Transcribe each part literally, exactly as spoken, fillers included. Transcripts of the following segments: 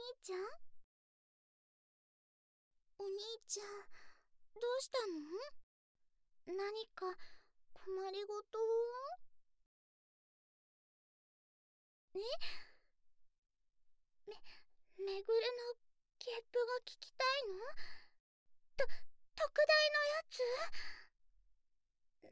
ちゃん、お兄ちゃん、どうしたの？何か困りごと？え？め、めぐるのゲップが聞きたいの？と、特大のやつ？うーん、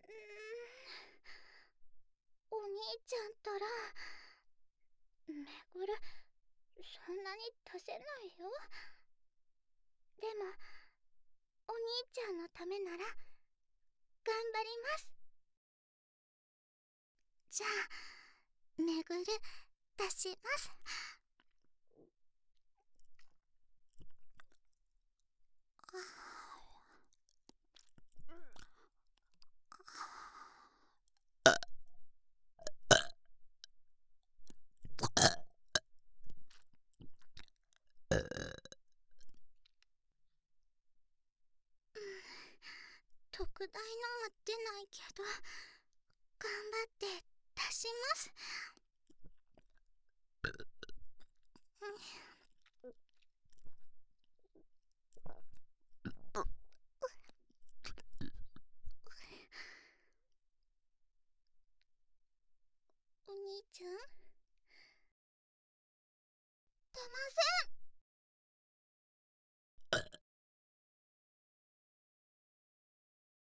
お兄ちゃんたら、めぐる、そんなに出せないよ。でも、お兄ちゃんのためなら、頑張ります。じゃあ、めぐる、出します。特大のは出ないけど、頑張って出します。お兄ちゃん、騙せ